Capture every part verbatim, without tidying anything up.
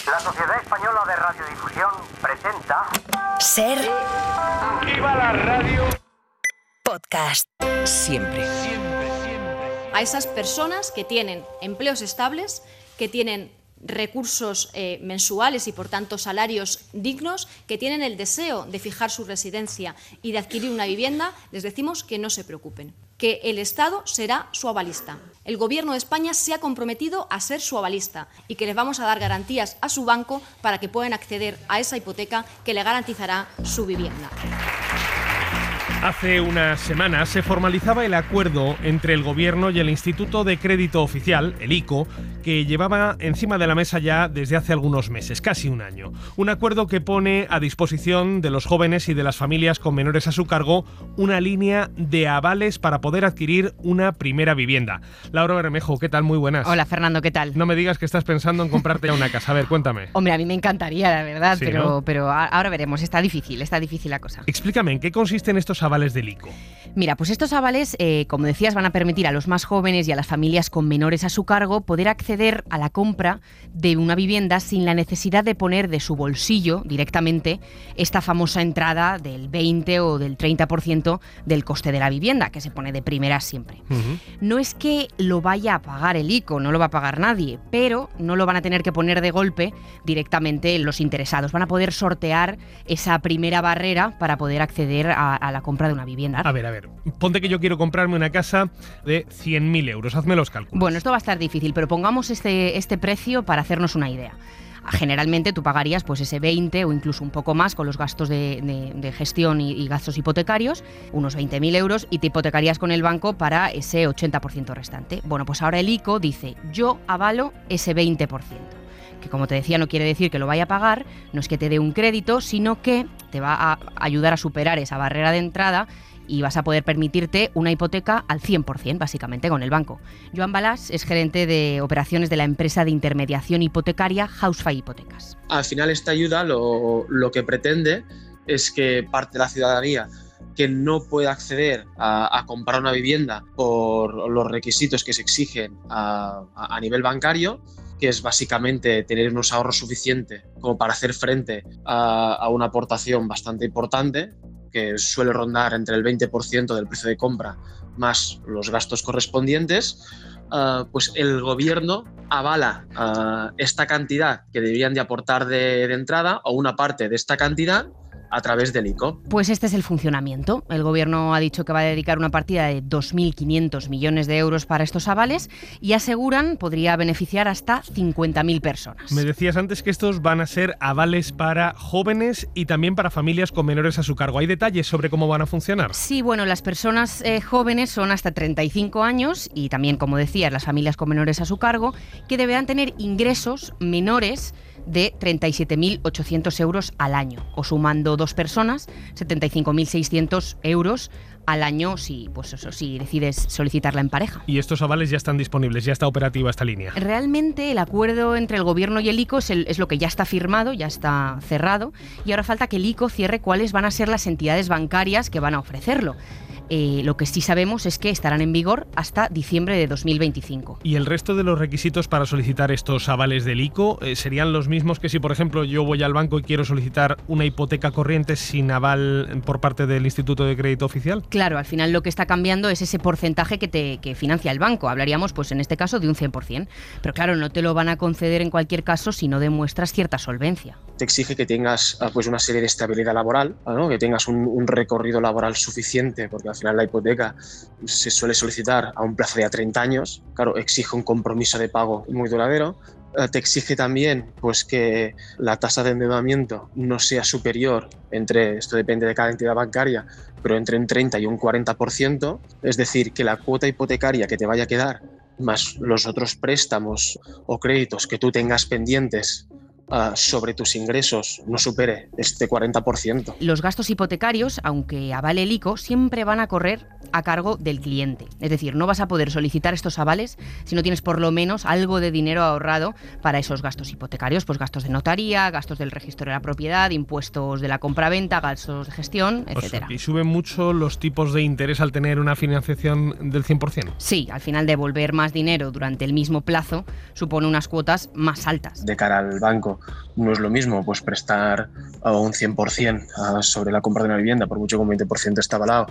La Sociedad Española de Radiodifusión presenta... Ser... ¡Aquí va la radio! Podcast. Siempre. Siempre, siempre. A esas personas que tienen empleos estables, que tienen recursos eh, mensuales y, por tanto, salarios dignos, que tienen el deseo de fijar su residencia y de adquirir una vivienda, les decimos que no se preocupen, que el Estado será su avalista. El Gobierno de España se ha comprometido a ser su avalista y que les vamos a dar garantías a su banco para que puedan acceder a esa hipoteca que le garantizará su vivienda. Hace unas semanas se formalizaba el acuerdo entre el Gobierno y el Instituto de Crédito Oficial, el I C O, que llevaba encima de la mesa ya desde hace algunos meses, casi un año. Un acuerdo que pone a disposición de los jóvenes y de las familias con menores a su cargo una línea de avales para poder adquirir una primera vivienda. Laura Bermejo, ¿qué tal? Muy buenas. Hola, Fernando, ¿qué tal? No me digas que estás pensando en comprarte ya una casa. A ver, cuéntame. Hombre, a mí me encantaría, la verdad, Sí, pero, ¿no? pero ahora veremos. Está difícil, está difícil la cosa. Explícame, ¿en qué consisten estos avales del I C O? Mira, pues estos avales, eh, como decías, van a permitir a los más jóvenes y a las familias con menores a su cargo poder acceder a la compra de una vivienda sin la necesidad de poner de su bolsillo directamente esta famosa entrada del veinte o del treinta por ciento del coste de la vivienda, que se pone de primera siempre. Uh-huh. No es que lo vaya a pagar el I C O, no lo va a pagar nadie, pero no lo van a tener que poner de golpe directamente los interesados. Van a poder sortear esa primera barrera para poder acceder a, a la compra de una vivienda. A ver, a ver, ponte que yo quiero comprarme una casa de cien mil euros, hazme los cálculos. Bueno, esto va a estar difícil, pero pongamos este, este precio para hacernos una idea. Generalmente tú pagarías pues ese veinte o incluso un poco más con los gastos de, de, de gestión y, y gastos hipotecarios, unos veinte mil euros, y te hipotecarías con el banco para ese ochenta por ciento restante. Bueno, pues ahora el I C O dice, yo avalo ese veinte por ciento. Que, como te decía, no quiere decir que lo vaya a pagar, no es que te dé un crédito, sino que te va a ayudar a superar esa barrera de entrada y vas a poder permitirte una hipoteca al cien por ciento, básicamente, con el banco. Joan Balás es gerente de operaciones de la empresa de intermediación hipotecaria Housefy Hipotecas. Al final, esta ayuda lo, lo que pretende es que parte de la ciudadanía que no puede acceder a, a comprar una vivienda por los requisitos que se exigen a, a, a nivel bancario, que es básicamente tener unos ahorros suficientes como para hacer frente a, a una aportación bastante importante, que suele rondar entre el veinte por ciento del precio de compra más los gastos correspondientes, uh, pues el gobierno avala uh, esta cantidad que deberían de aportar de, de entrada o una parte de esta cantidad a través del I C O. Pues este es el funcionamiento. El Gobierno ha dicho que va a dedicar una partida de dos mil quinientos millones de euros para estos avales y aseguran podría beneficiar hasta cincuenta mil personas. Me decías antes que estos van a ser avales para jóvenes y también para familias con menores a su cargo. ¿Hay detalles sobre cómo van a funcionar? Sí, bueno, las personas eh, jóvenes son hasta treinta y cinco años y también, como decías, las familias con menores a su cargo, que deberán tener ingresos menores de treinta y siete mil ochocientos euros al año, o sumando dos personas, setenta y cinco mil seiscientos euros al año si, pues eso, si decides solicitarla en pareja. Y estos avales ya están disponibles, ya está operativa esta línea. Realmente el acuerdo entre el Gobierno y el I C O es, el, es lo que ya está firmado, ya está cerrado, y ahora falta que el I C O cierre cuáles van a ser las entidades bancarias que van a ofrecerlo. Eh, lo que sí sabemos es que estarán en vigor hasta diciembre de dos mil veinticinco. ¿Y el resto de los requisitos para solicitar estos avales del I C O eh, serían los mismos que si, por ejemplo, yo voy al banco y quiero solicitar una hipoteca corriente sin aval por parte del Instituto de Crédito Oficial? Claro, al final lo que está cambiando es ese porcentaje que te que financia el banco. Hablaríamos, pues en este caso, de un cien por ciento. Pero claro, no te lo van a conceder en cualquier caso si no demuestras cierta solvencia. Te exige que tengas pues una serie de estabilidad laboral, ¿no? Que tengas un, un recorrido laboral suficiente, porque al final la hipoteca se suele solicitar a un plazo de a treinta años. Claro, exige un compromiso de pago muy duradero. Te exige también pues, que la tasa de endeudamiento no sea superior, entre, esto depende de cada entidad bancaria, pero entre un treinta y un cuarenta por ciento. Es decir, que la cuota hipotecaria que te vaya a quedar, más los otros préstamos o créditos que tú tengas pendientes Uh, sobre tus ingresos, no supere este cuarenta por ciento. Los gastos hipotecarios, aunque avale el I C O, siempre van a correr a cargo del cliente. Es decir, no vas a poder solicitar estos avales si no tienes por lo menos algo de dinero ahorrado para esos gastos hipotecarios, pues gastos de notaría, gastos del registro de la propiedad, impuestos de la compraventa, gastos de gestión, etcétera. O sea, ¿y suben mucho los tipos de interés al tener una financiación del cien por ciento? Sí, al final devolver más dinero durante el mismo plazo supone unas cuotas más altas. De cara al banco pero no es lo mismo pues prestar a un cien por ciento sobre la compra de una vivienda, por mucho que un veinte por ciento está avalado,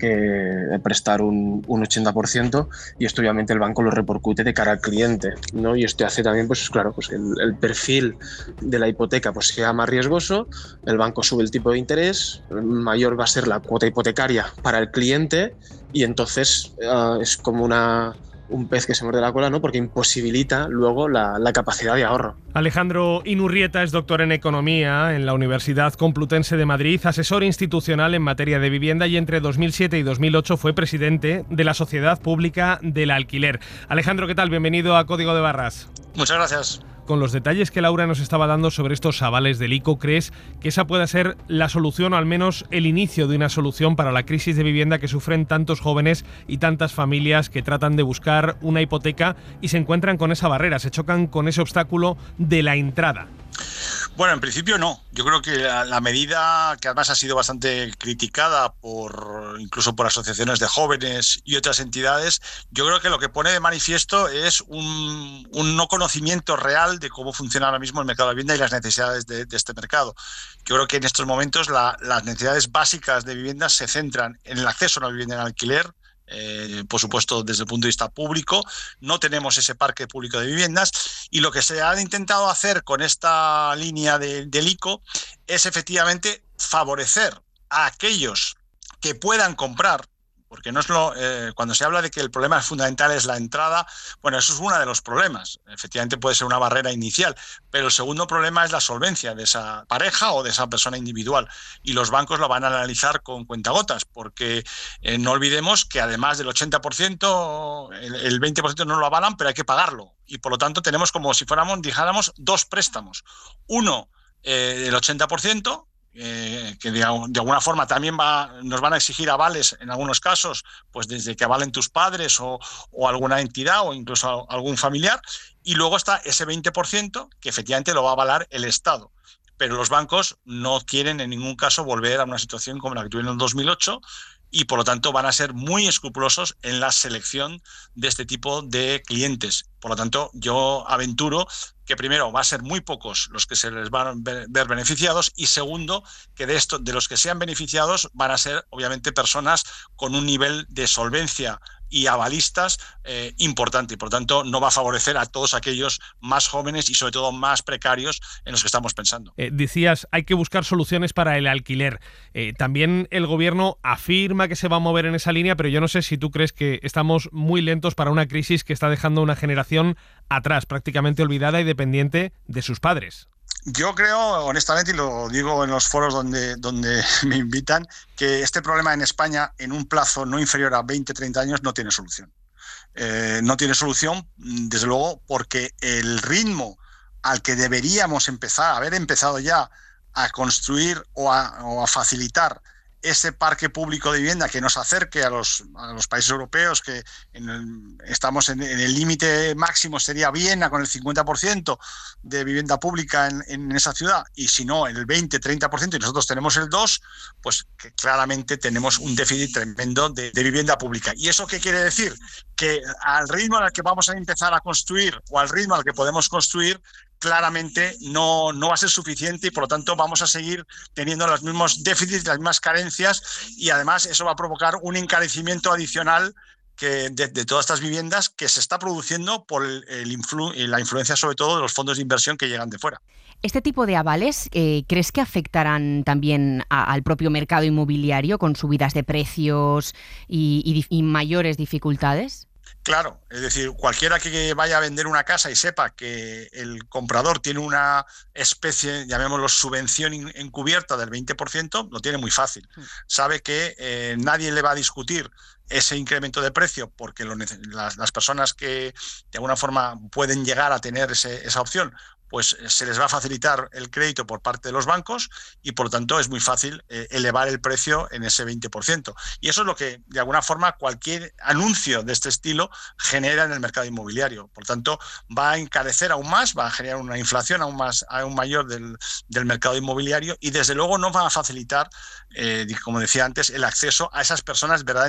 que prestar un, un ochenta por ciento, y esto obviamente el banco lo repercute de cara al cliente, ¿no? Y esto hace también, pues claro, pues el, el perfil de la hipoteca pues sea más riesgoso, el banco sube el tipo de interés, mayor va a ser la cuota hipotecaria para el cliente, y entonces uh, es como una... un pez que se muerde la cola, ¿no? Porque imposibilita luego la, la capacidad de ahorro. Alejandro Inurrieta es doctor en Economía en la Universidad Complutense de Madrid, asesor institucional en materia de vivienda y entre dos mil siete y dos mil ocho fue presidente de la Sociedad Pública del Alquiler. Alejandro, ¿qué tal? Bienvenido a Código de Barras. Muchas gracias. Con los detalles que Laura nos estaba dando sobre estos avales del ICO, ¿crees que esa pueda ser la solución o al menos el inicio de una solución para la crisis de vivienda que sufren tantos jóvenes y tantas familias que tratan de buscar una hipoteca y se encuentran con esa barrera, se chocan con ese obstáculo de la entrada? Bueno, en principio no. Yo creo que la, la medida, que además ha sido bastante criticada por incluso por asociaciones de jóvenes y otras entidades, yo creo que lo que pone de manifiesto es un, un no conocimiento real de cómo funciona ahora mismo el mercado de la vivienda y las necesidades de, de este mercado. Yo creo que en estos momentos la, las necesidades básicas de viviendas se centran en el acceso a una vivienda en alquiler. Eh, por supuesto, desde el punto de vista público, no tenemos ese parque público de viviendas, y lo que se ha intentado hacer con esta línea de, del ICO es efectivamente favorecer a aquellos que puedan comprar, porque no es lo eh, cuando se habla de que el problema fundamental es la entrada, bueno, eso es uno de los problemas. Efectivamente puede ser una barrera inicial, pero el segundo problema es la solvencia de esa pareja o de esa persona individual, y los bancos lo van a analizar con cuentagotas, porque eh, no olvidemos que además del ochenta por ciento, el, el veinte por ciento no lo avalan, pero hay que pagarlo, y por lo tanto tenemos como si fuéramos, dijéramos, dos préstamos. Uno, eh, del ochenta por ciento, Eh, que de, de alguna forma también va, nos van a exigir avales en algunos casos, pues desde que avalen tus padres o, o alguna entidad o incluso algún familiar, y luego está ese veinte por ciento que efectivamente lo va a avalar el Estado. Pero los bancos no quieren en ningún caso volver a una situación como la que tuvieron en dos mil ocho, y por lo tanto van a ser muy escrupulosos en la selección de este tipo de clientes. Por lo tanto, yo aventuro que primero va a ser muy pocos los que se les van a ver beneficiados, y segundo, que de esto, de los que sean beneficiados van a ser obviamente personas con un nivel de solvencia y avalistas eh, importante, y por tanto no va a favorecer a todos aquellos más jóvenes y sobre todo más precarios en los que estamos pensando. Eh, decías, hay que buscar soluciones para el alquiler. Eh, también el gobierno afirma que se va a mover en esa línea, pero yo no sé si tú crees que estamos muy lentos para una crisis que está dejando una generación atrás, prácticamente olvidada y dependiente de sus padres. Yo creo, honestamente, y lo digo en los foros donde, donde me invitan, que este problema en España, en un plazo no inferior a veinte a treinta años, no tiene solución. Eh, no tiene solución, desde luego, porque el ritmo al que deberíamos empezar, haber empezado ya a construir o a, o a facilitar ese parque público de vivienda que nos acerque a los, a los países europeos, que en el, estamos en, en el límite máximo sería Viena con el cincuenta por ciento de vivienda pública en, en esa ciudad, y si no el veinte a treinta por ciento y nosotros tenemos el dos por ciento, pues que claramente tenemos un déficit tremendo de, de vivienda pública. ¿Y eso qué quiere decir? Que al ritmo al que vamos a empezar a construir o al ritmo al que podemos construir, claramente no, no va a ser suficiente, y por lo tanto vamos a seguir teniendo los mismos déficits, las mismas carencias, y además eso va a provocar un encarecimiento adicional que de, de todas estas viviendas que se está produciendo por el, el influ, la influencia sobre todo de los fondos de inversión que llegan de fuera. ¿Este tipo de avales eh, crees que afectarán también a, al propio mercado inmobiliario con subidas de precios y, y, y mayores dificultades? Claro, es decir, cualquiera que vaya a vender una casa y sepa que el comprador tiene una especie, llamémoslo, subvención encubierta del veinte por ciento, lo tiene muy fácil. Sabe que eh, nadie le va a discutir ese incremento de precio, porque lo, las, las personas que de alguna forma pueden llegar a tener ese, esa opción, pues se les va a facilitar el crédito por parte de los bancos, y por lo tanto es muy fácil eh, elevar el precio en ese veinte por ciento. Y eso es lo que, de alguna forma, cualquier anuncio de este estilo genera en el mercado inmobiliario. Por lo tanto, va a encarecer aún más, va a generar una inflación aún más, aún mayor del, del mercado inmobiliario, y desde luego no va a facilitar, eh, como decía antes, el acceso a esas personas verdaderamente vulnerables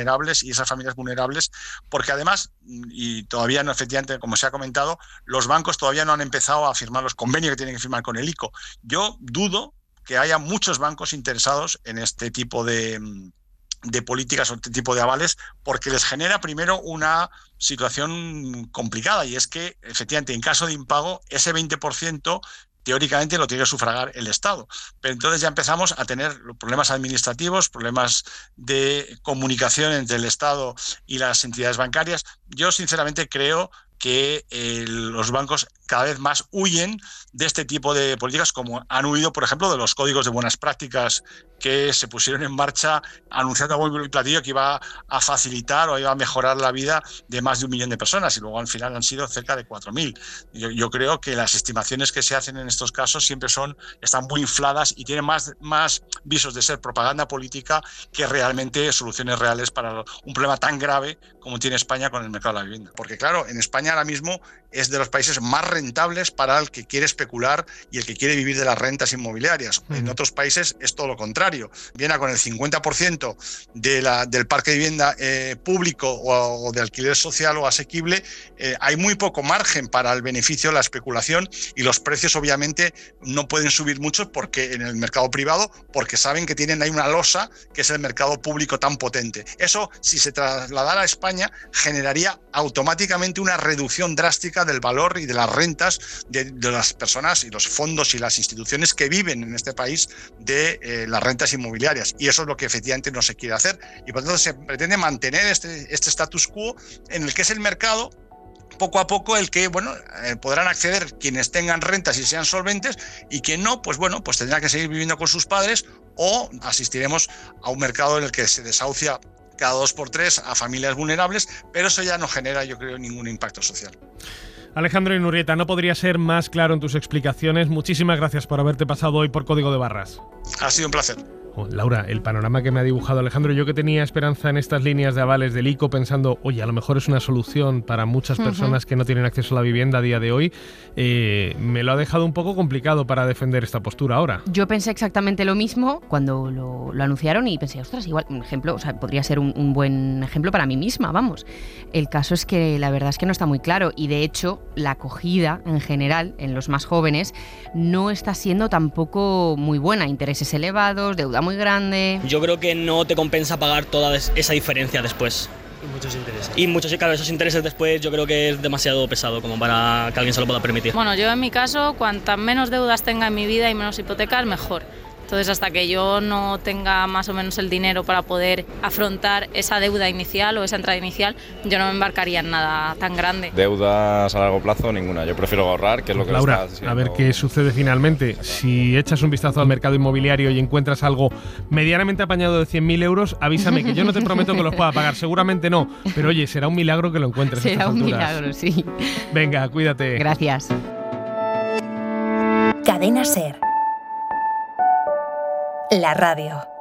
vulnerables y esas familias vulnerables, porque además, y todavía no, efectivamente, como se ha comentado, los bancos todavía no han empezado a firmar los convenios que tienen que firmar con el ICO. Yo dudo que haya muchos bancos interesados en este tipo de, de políticas o este tipo de avales, porque les genera primero una situación complicada, y es que, efectivamente, en caso de impago, ese veinte por ciento teóricamente lo tiene que sufragar el Estado. Pero entonces ya empezamos a tener problemas administrativos, problemas de comunicación entre el Estado y las entidades bancarias. Yo, sinceramente, creo que eh, los bancos cada vez más huyen de este tipo de políticas, como han huido, por ejemplo, de los códigos de buenas prácticas que se pusieron en marcha anunciando a bombo y platillo que iba a facilitar o iba a mejorar la vida de más de un millón de personas, y luego al final han sido cerca de cuatro mil. Yo, yo creo que las estimaciones que se hacen en estos casos siempre son, están muy infladas y tienen más, más visos de ser propaganda política que realmente soluciones reales para un problema tan grave como tiene España con el mercado de la vivienda. Porque claro, en España ahora mismo es de los países más rentables para el que quiere especular y el que quiere vivir de las rentas inmobiliarias. Uh-huh. En otros países es todo lo contrario. Viene con el cincuenta por ciento de la, del parque de vivienda eh, público o, o de alquiler social o asequible. Eh, hay muy poco margen para el beneficio, la especulación, y los precios obviamente no pueden subir mucho porque en el mercado privado, porque saben que tienen ahí una losa que es el mercado público tan potente. Eso, si se trasladara a España, generaría automáticamente una reducción drástica del valor y de las rentas de, de las personas y los fondos y las instituciones que viven en este país de eh, las rentas inmobiliarias, y eso es lo que efectivamente no se quiere hacer, y por lo tanto se pretende mantener este, este status quo en el que es el mercado poco a poco el que, bueno, eh, podrán acceder quienes tengan rentas y sean solventes, y quien no, pues bueno, pues tendrá que seguir viviendo con sus padres, o asistiremos a un mercado en el que se desahucia cada dos por tres a familias vulnerables, pero eso ya no genera, yo creo, ningún impacto social. Alejandro Inurrieta, no podría ser más claro en tus explicaciones. Muchísimas gracias por haberte pasado hoy por Código de Barras. Ha sido un placer. Oh, Laura, el panorama que me ha dibujado Alejandro, yo que tenía esperanza en estas líneas de avales del ICO pensando, oye, a lo mejor es una solución para muchas personas uh-huh. que no tienen acceso a la vivienda a día de hoy, eh, me lo ha dejado un poco complicado para defender esta postura ahora. Yo pensé exactamente lo mismo cuando lo, lo anunciaron y pensé, ostras, igual, un ejemplo, o sea, podría ser un, un buen ejemplo para mí misma, vamos. El caso es que la verdad es que no está muy claro, y de hecho la acogida en general en los más jóvenes no está siendo tampoco muy buena. Intereses elevados, deuda muy grande. Yo creo que no te compensa pagar toda esa diferencia después. Y muchos intereses. Y muchos, y claro, esos intereses después yo creo que es demasiado pesado como para que alguien se lo pueda permitir. Bueno, yo en mi caso, cuantas menos deudas tenga en mi vida y menos hipotecas, mejor. Entonces, hasta que yo no tenga más o menos el dinero para poder afrontar esa deuda inicial o esa entrada inicial, yo no me embarcaría en nada tan grande. Deudas a largo plazo, ninguna. Yo prefiero ahorrar, que es lo que Laura, está haciendo. A ver qué sucede finalmente. Si echas un vistazo al mercado inmobiliario y encuentras algo medianamente apañado de cien mil euros, avísame, que yo no te prometo que los pueda pagar. Seguramente no, pero oye, será un milagro que lo encuentres. Será un alturas. milagro, sí. Venga, cuídate. Gracias. Cadena SER. La radio.